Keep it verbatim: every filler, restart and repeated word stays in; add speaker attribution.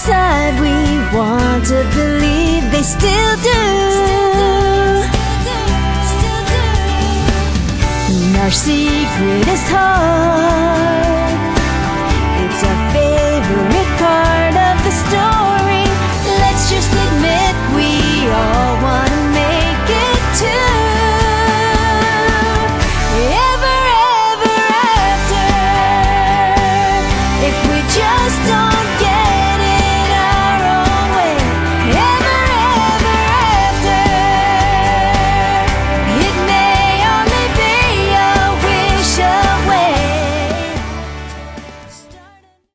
Speaker 1: inside we want to believe they still do. And our secret is heart